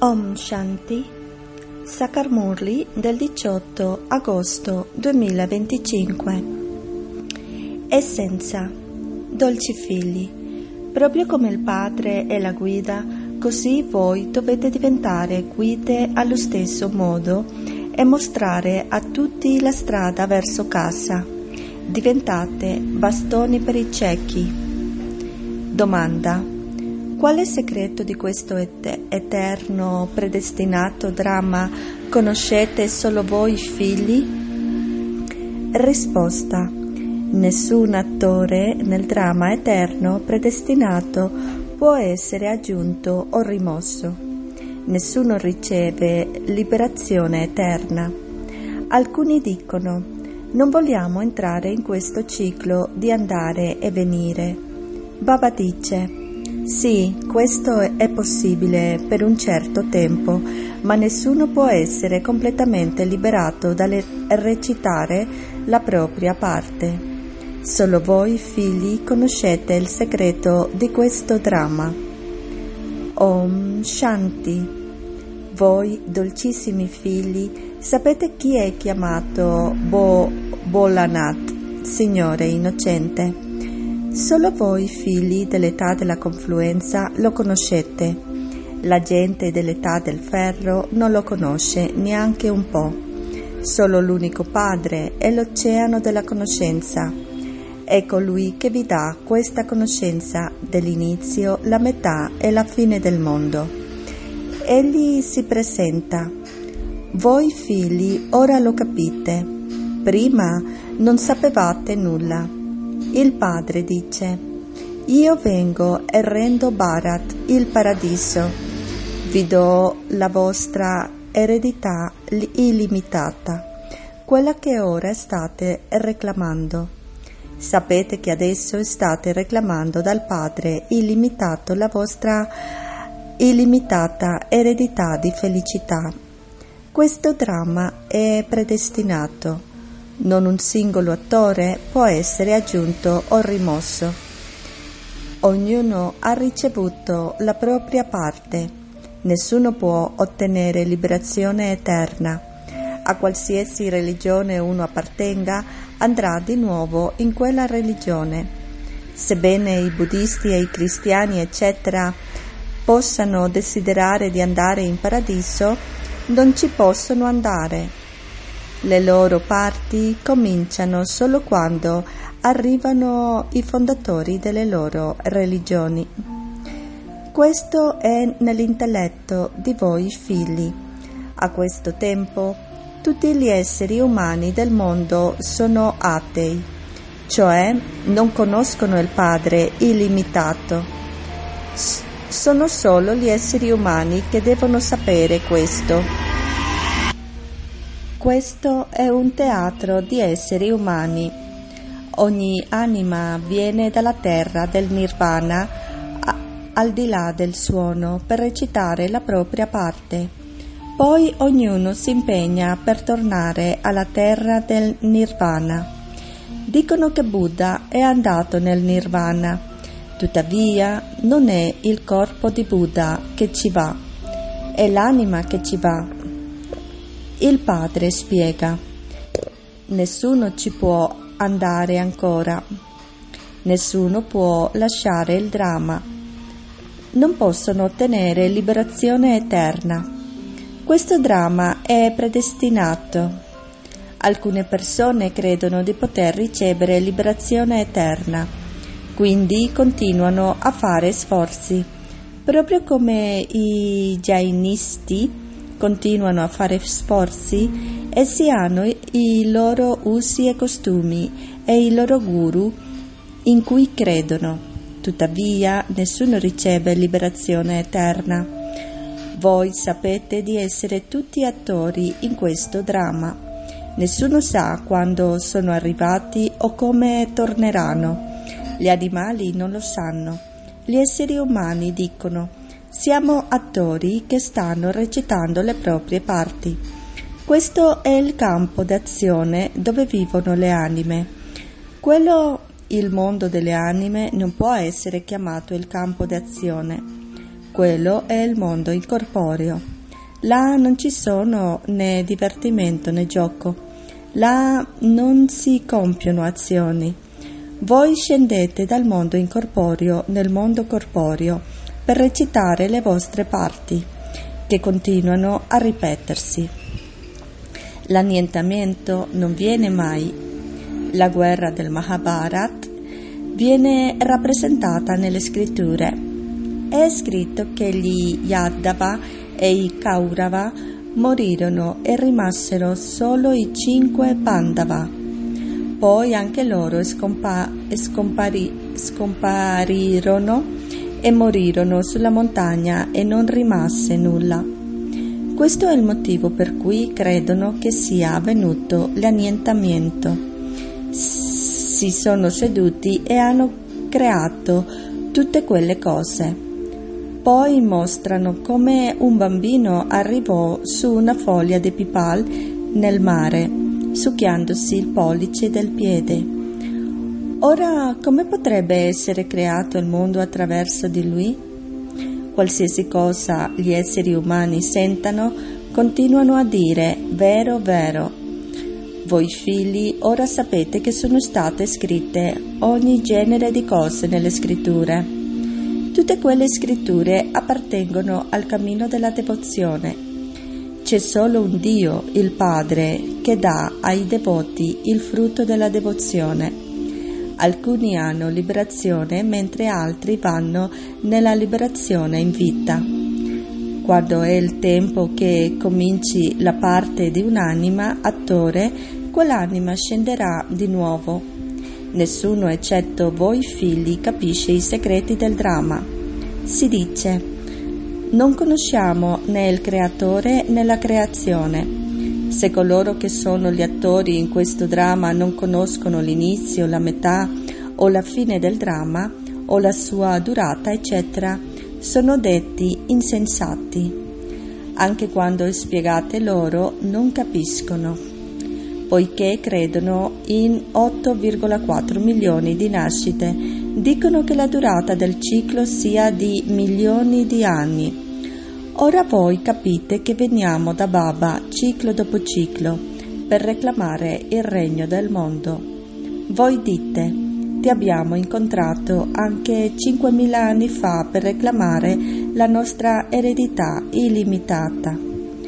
Om Shanti, Sakarmurli del 18 agosto 2025. Essenza, dolci figli, proprio come il Padre è la guida, così voi dovete diventare guide allo stesso modo e mostrare a tutti la strada verso casa. Diventate bastoni per i ciechi. Domanda: quale segreto di questo eterno predestinato dramma conoscete solo voi figli? Risposta: nessun attore nel dramma eterno predestinato può essere aggiunto o rimosso. Nessuno riceve liberazione eterna. Alcuni dicono: non vogliamo entrare in questo ciclo di andare e venire. Baba dice: sì, questo è possibile per un certo tempo, ma nessuno può essere completamente liberato dal recitare la propria parte. Solo voi, figli, conoscete il segreto di questo dramma. Om Shanti. Voi, dolcissimi figli, sapete chi è chiamato Bholanath, Signore innocente? Solo voi, figli dell'età della confluenza, lo conoscete. La gente dell'età del ferro non lo conosce neanche un po'. Solo l'unico Padre è l'oceano della conoscenza. È colui che vi dà questa conoscenza dell'inizio, la metà e la fine del mondo. Egli si presenta. Voi, figli, ora lo capite. Prima non sapevate nulla. Il Padre dice: io vengo e rendo Bharat, il paradiso. Vi do la vostra eredità illimitata, quella che ora state reclamando. Sapete che adesso state reclamando dal Padre illimitato la vostra illimitata eredità di felicità. Questo dramma è predestinato. Non un singolo attore può essere aggiunto o rimosso. Ognuno ha ricevuto la propria parte. Nessuno può ottenere liberazione eterna. A qualsiasi religione uno appartenga, andrà di nuovo in quella religione. Sebbene i buddisti e i cristiani, eccetera, possano desiderare di andare in paradiso, non ci possono andare. Le loro parti cominciano solo quando arrivano i fondatori delle loro religioni. Questo è nell'intelletto di voi figli. A questo tempo tutti gli esseri umani del mondo sono atei, cioè non conoscono il Padre illimitato. Sono solo gli esseri umani che devono sapere questo. Questo è un teatro di esseri umani. Ogni anima viene dalla terra del nirvana al di là del suono per recitare la propria parte. Poi ognuno si impegna per tornare alla terra del nirvana. Dicono che Buddha è andato nel nirvana, tuttavia non è il corpo di Buddha che ci va, è l'anima che ci va. Il Padre spiega: nessuno ci può andare ancora, nessuno può lasciare il dramma, non possono ottenere liberazione eterna. Questo dramma è predestinato. Alcune persone credono di poter ricevere liberazione eterna, quindi continuano a fare sforzi, proprio come i jainisti continuano a fare sforzi. Essi hanno i loro usi e costumi e i loro guru in cui credono. Tuttavia nessuno riceve liberazione eterna. Voi sapete di essere tutti attori in questo dramma. Nessuno sa quando sono arrivati o come torneranno. Gli animali non lo sanno. Gli esseri umani dicono: siamo attori che stanno recitando le proprie parti. Questo è il campo d'azione dove vivono le anime. Il mondo delle anime non può essere chiamato il campo d'azione. Quello è il mondo incorporeo. Là non ci sono né divertimento né gioco. Là non si compiono azioni. Voi scendete dal mondo incorporeo nel mondo corporeo per recitare le vostre parti, che continuano a ripetersi. L'annientamento non viene mai. La guerra del Mahabharat viene rappresentata nelle scritture. È scritto che gli Yadava e i Kaurava morirono e rimasero solo i 5 Pandava. Poi anche loro scomparirono e morirono sulla montagna e non rimase nulla. Questo è il motivo per cui credono che sia avvenuto l'annientamento. Si sono seduti e hanno creato tutte quelle cose. Poi mostrano come un bambino arrivò su una foglia di pipal nel mare, succhiandosi il pollice del piede. Ora, come potrebbe essere creato il mondo attraverso di lui? Qualsiasi cosa gli esseri umani sentano, continuano a dire vero, vero. Voi figli, ora sapete che sono state scritte ogni genere di cose nelle scritture. Tutte quelle scritture appartengono al cammino della devozione. C'è solo un Dio, il Padre, che dà ai devoti il frutto della devozione. Alcuni hanno liberazione, mentre altri vanno nella liberazione in vita. Quando è il tempo che cominci la parte di un'anima, attore, quell'anima scenderà di nuovo. Nessuno eccetto voi figli capisce i segreti del dramma. Si dice: non conosciamo né il creatore né la creazione. Se coloro che sono gli attori in questo dramma non conoscono l'inizio, la metà o la fine del dramma o la sua durata, eccetera, sono detti insensati. Anche quando spiegate loro non capiscono, poiché credono in 8,4 milioni di nascite. Dicono che la durata del ciclo sia di milioni di anni. Ora voi capite che veniamo da Baba ciclo dopo ciclo per reclamare il regno del mondo. Voi dite: ti abbiamo incontrato anche 5.000 anni fa per reclamare la nostra eredità illimitata.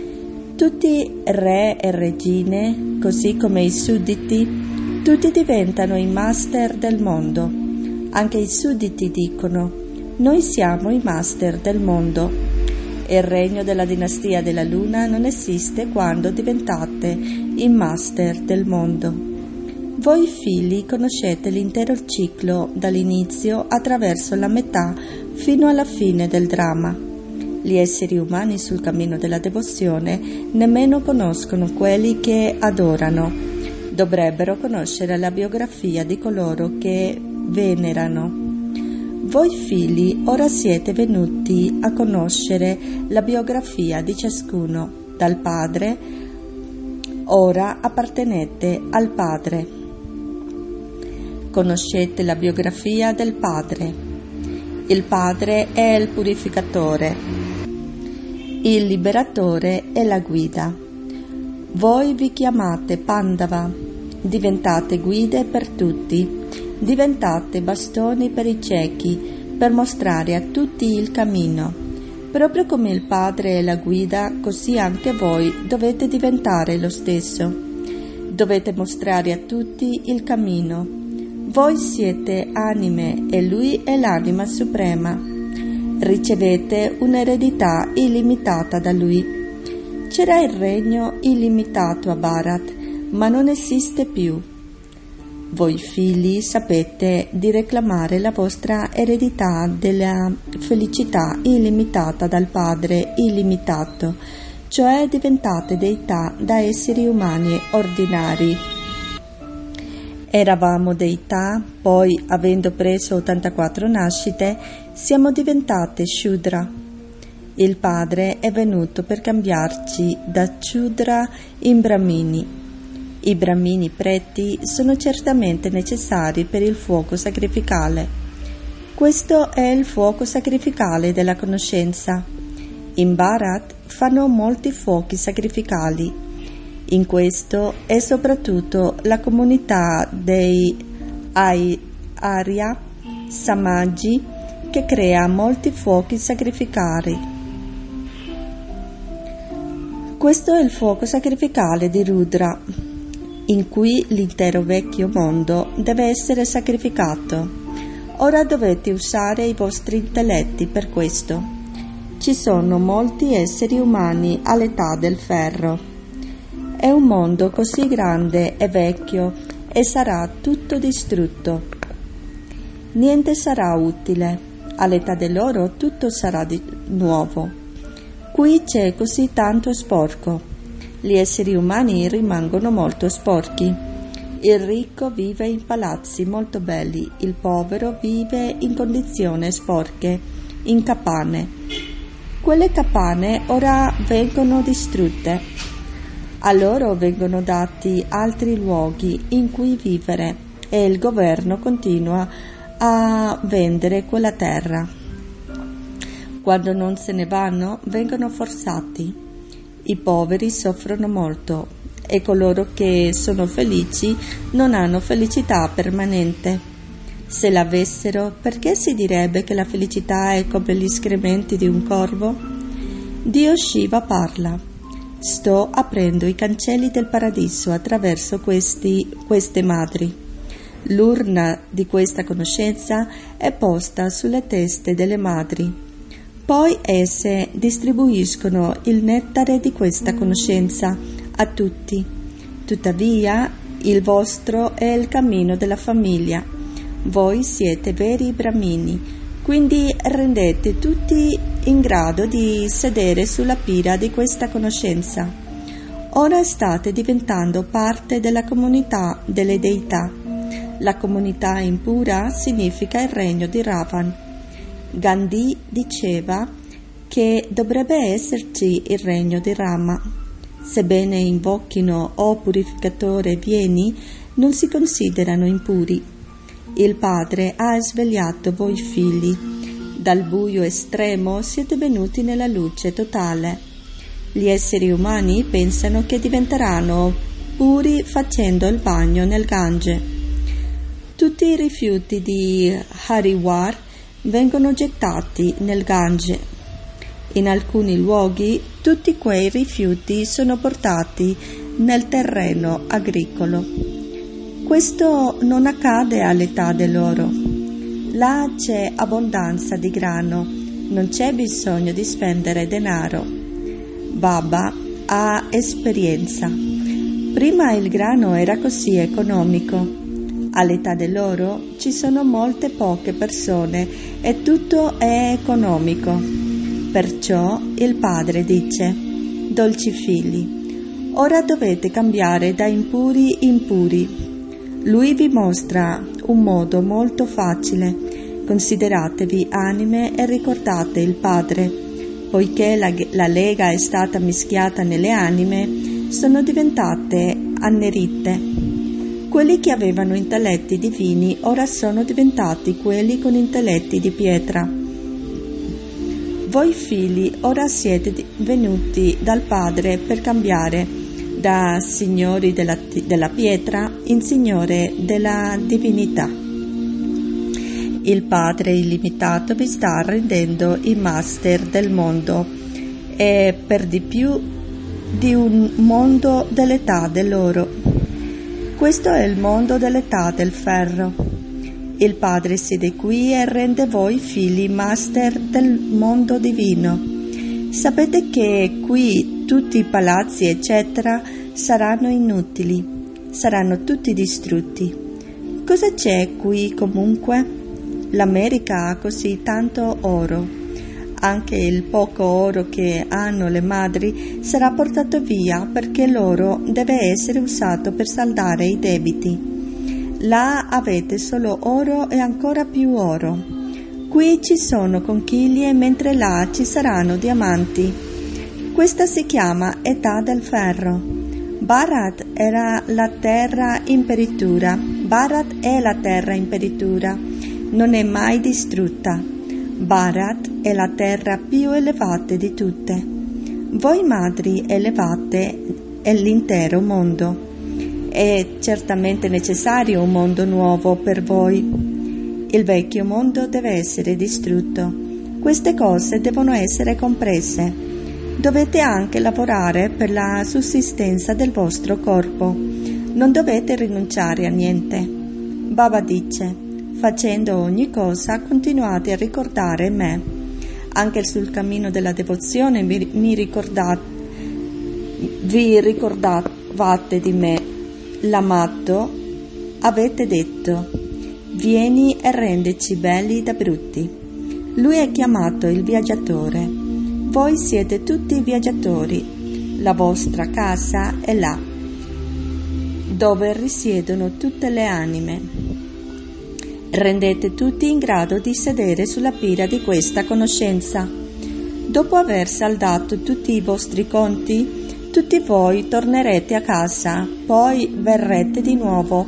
Tutti re e regine, così come i sudditi, tutti diventano i master del mondo. Anche i sudditi dicono: noi siamo i master del mondo. Il regno della dinastia della luna non esiste quando diventate i master del mondo. Voi figli conoscete l'intero ciclo dall'inizio attraverso la metà fino alla fine del dramma. Gli esseri umani sul cammino della devozione nemmeno conoscono quelli che adorano. Dovrebbero conoscere la biografia di coloro che venerano. Voi figli ora siete venuti a conoscere la biografia di ciascuno dal Padre, ora appartenete al Padre. Conoscete la biografia del Padre. Il Padre è il purificatore, il liberatore e la guida. Voi vi chiamate Pandava, diventate guide per tutti, diventate bastoni per i ciechi, per mostrare a tutti il cammino. Proprio come il Padre è la guida, così anche voi dovete diventare lo stesso. Dovete mostrare a tutti il cammino. Voi siete anime e Lui è l'anima suprema. Ricevete un'eredità illimitata da Lui. C'era il regno illimitato a Bharat, ma non esiste più. Voi figli sapete di reclamare la vostra eredità della felicità illimitata dal Padre illimitato, cioè diventate deità da esseri umani ordinari. Eravamo deità, poi, avendo preso 84 nascite, siamo diventate Shudra. Il Padre è venuto per cambiarci da Shudra in Brahmini. I Brahmini preti sono certamente necessari per il fuoco sacrificale. Questo è il fuoco sacrificale della conoscenza. In Bharat fanno molti fuochi sacrificali. In questo è soprattutto la comunità dei Arya Samaji che crea molti fuochi sacrificali. Questo è il fuoco sacrificale di Rudra, in cui l'intero vecchio mondo deve essere sacrificato. Ora dovete usare i vostri intelletti per questo. Ci sono molti esseri umani all'età del ferro. È un mondo così grande e vecchio e sarà tutto distrutto. Niente sarà utile. All'età dell'oro tutto sarà di nuovo. Qui c'è così tanto sporco. Gli esseri umani rimangono molto sporchi. Il ricco vive in palazzi molto belli, il povero vive in condizioni sporche, in capanne. Quelle capanne ora vengono distrutte. A loro vengono dati altri luoghi in cui vivere e il governo continua a vendere quella terra. Quando non se ne vanno, vengono forzati. I poveri soffrono molto e coloro che sono felici non hanno felicità permanente. Se l'avessero, perché si direbbe che la felicità è come gli escrementi di un corvo? Dio Shiva parla. Sto aprendo i cancelli del paradiso attraverso queste madri. L'urna di questa conoscenza è posta sulle teste delle madri. Poi esse distribuiscono il nettare di questa conoscenza a tutti. Tuttavia, il vostro è il cammino della famiglia. Voi siete veri brahmini, quindi rendete tutti in grado di sedere sulla pira di questa conoscenza. Ora state diventando parte della comunità delle deità. La comunità impura significa il regno di Ravan. Gandhi diceva che dovrebbe esserci il regno di Rama. Sebbene invochino "O purificatore, vieni", non si considerano impuri. Il Padre ha svegliato voi figli. Dal buio estremo siete venuti nella luce totale. Gli esseri umani pensano che diventeranno puri facendo il bagno nel Gange. Tutti i rifiuti di Hariwar vengono gettati nel Gange. In alcuni luoghi tutti quei rifiuti sono portati nel terreno agricolo. Questo non accade all'età dell'oro. Là c'è abbondanza di grano, non c'è bisogno di spendere denaro. Baba ha esperienza. Prima il grano era così economico. All'età dell'oro ci sono molte poche persone e tutto è economico. Perciò il padre dice: dolci figli, ora dovete cambiare da impuri in puri. Lui vi mostra un modo molto facile. Consideratevi anime e ricordate il Padre. Poiché la lega è stata mischiata nelle anime, sono diventate annerite. Quelli che avevano intelletti divini ora sono diventati quelli con intelletti di pietra. Voi figli ora siete venuti dal Padre per cambiare da signori della pietra in signore della divinità. Il Padre illimitato vi sta rendendo i master del mondo e per di più di un mondo dell'età dell'oro. Questo è il mondo dell'età del ferro. Il Padre siede qui e rende voi figli master del mondo divino. Sapete che qui tutti i palazzi eccetera saranno inutili, saranno tutti distrutti. Cosa c'è qui comunque? L'America ha così tanto oro. Anche il poco oro che hanno le madri sarà portato via perché l'oro deve essere usato per saldare i debiti. Là avete solo oro e ancora più oro. Qui ci sono conchiglie mentre là ci saranno diamanti. Questa si chiama età del ferro. Bharat era la terra in peritura. Bharat è la terra in peritura. Non è mai distrutta. Bharat è la terra più elevata di tutte. Voi madri elevate è l'intero mondo. È certamente necessario un mondo nuovo per voi. Il vecchio mondo deve essere distrutto. Queste cose devono essere comprese. Dovete anche lavorare per la sussistenza del vostro corpo. Non dovete rinunciare a niente. Baba dice: facendo ogni cosa continuate a ricordare me. Anche sul cammino della devozione vi ricordavate di me. L'amato avete detto: vieni e rendici belli da brutti. Lui è chiamato il viaggiatore. Voi siete tutti viaggiatori. La vostra casa è là, dove risiedono tutte le anime. Rendete tutti in grado di sedere sulla pira di questa conoscenza. Dopo aver saldato tutti i vostri conti, tutti voi tornerete a casa, poi verrete di nuovo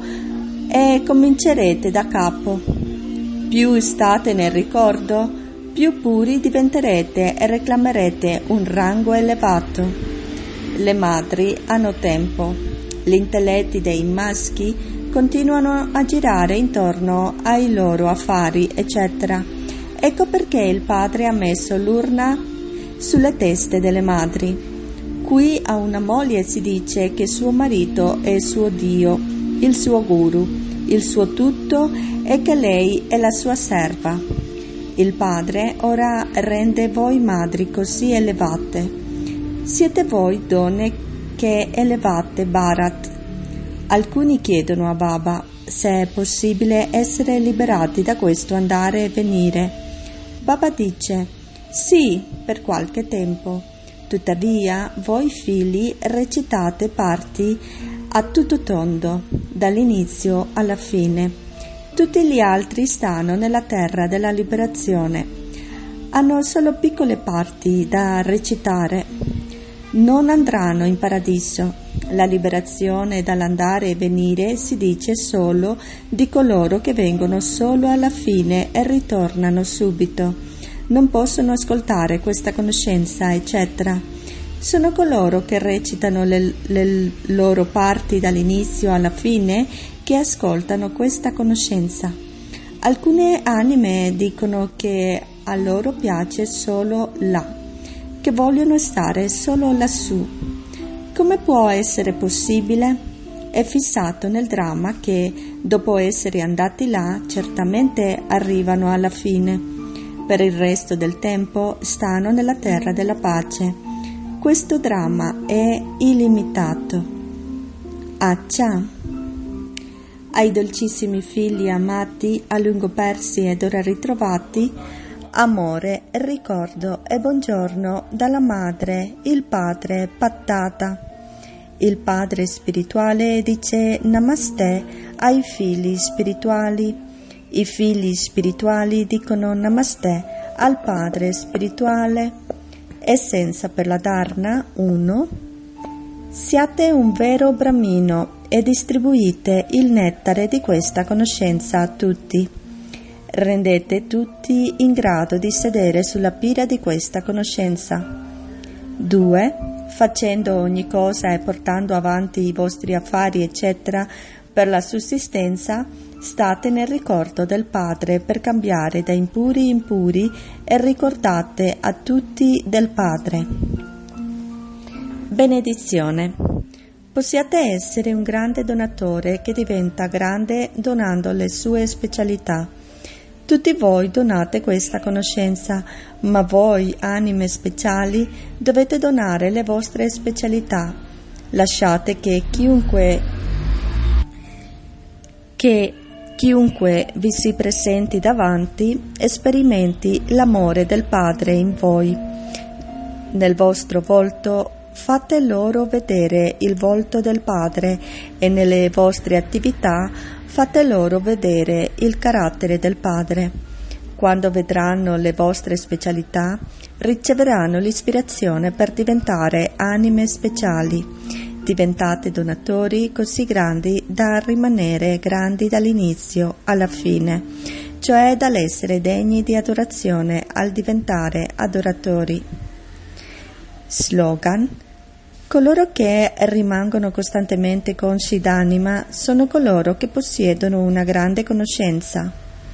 e comincerete da capo. Più state nel ricordo, più puri diventerete e reclamerete un rango elevato. Le madri hanno tempo. Gli intelletti dei maschi continuano a girare intorno ai loro affari, eccetera. Ecco perché il padre ha messo l'urna sulle teste delle madri. Qui a una moglie si dice che suo marito è suo Dio, il suo guru, il suo tutto e che lei è la sua serva. Il padre ora rende voi madri così elevate. Siete voi donne che elevate Bharat. Alcuni chiedono a Baba se è possibile essere liberati da questo andare e venire. Baba dice: sì, per qualche tempo. Tuttavia, voi figli recitate parti a tutto tondo, dall'inizio alla fine. Tutti gli altri stanno nella terra della liberazione. Hanno solo piccole parti da recitare. Non andranno in paradiso. La liberazione dall'andare e venire si dice solo di coloro che vengono solo alla fine e ritornano subito. Non possono ascoltare questa conoscenza, eccetera. Sono coloro che recitano le loro parti dall'inizio alla fine che ascoltano questa conoscenza. Alcune anime dicono che a loro piace solo là, che vogliono stare solo lassù. Come può essere possibile? È fissato nel dramma che, dopo essere andati là, certamente arrivano alla fine. Per il resto del tempo stanno nella terra della pace. Questo dramma è illimitato. Accia. Ai dolcissimi figli amati, a lungo persi ed ora ritrovati, amore, ricordo e buongiorno dalla madre, il padre Pattata. Il padre spirituale dice Namaste ai figli spirituali. I figli spirituali dicono Namaste al padre spirituale. Essenza per la Dharna 1. Siate un vero Brahmino e distribuite il nettare di questa conoscenza a tutti. Rendete tutti in grado di sedere sulla pira di questa conoscenza. 2. Facendo ogni cosa e portando avanti i vostri affari, eccetera, per la sussistenza, state nel ricordo del Padre per cambiare da impuri in puri e ricordate a tutti del Padre. Benedizione. Possiate essere un grande donatore che diventa grande donando le sue specialità. Tutti voi donate questa conoscenza, ma voi, anime speciali, dovete donare le vostre specialità. Lasciate che chiunque vi si presenti davanti sperimenti l'amore del Padre in voi. Nel vostro volto fate loro vedere il volto del Padre e nelle vostre attività fate loro vedere il carattere del Padre. Quando vedranno le vostre specialità, riceveranno l'ispirazione per diventare anime speciali. Diventate donatori così grandi da rimanere grandi dall'inizio alla fine, cioè dall'essere degni di adorazione al diventare adoratori. Slogan: coloro che rimangono costantemente consci d'anima sono coloro che possiedono una grande conoscenza.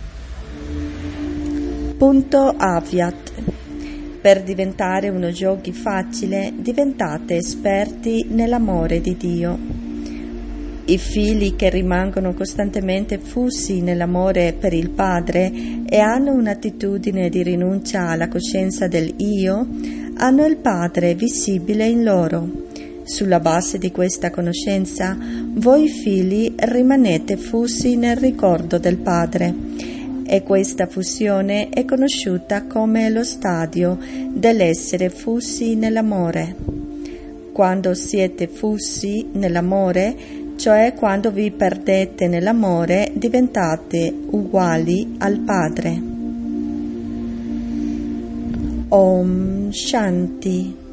Punto Avyat. Per diventare uno yogi facile, diventate esperti nell'amore di Dio. I figli che rimangono costantemente fusi nell'amore per il Padre e hanno un'attitudine di rinuncia alla coscienza del Io, hanno il Padre visibile in loro. Sulla base di questa conoscenza, voi figli rimanete fusi nel ricordo del Padre. E questa fusione è conosciuta come lo stadio dell'essere fusi nell'amore. Quando siete fusi nell'amore, cioè quando vi perdete nell'amore, diventate uguali al Padre. Om Shanti.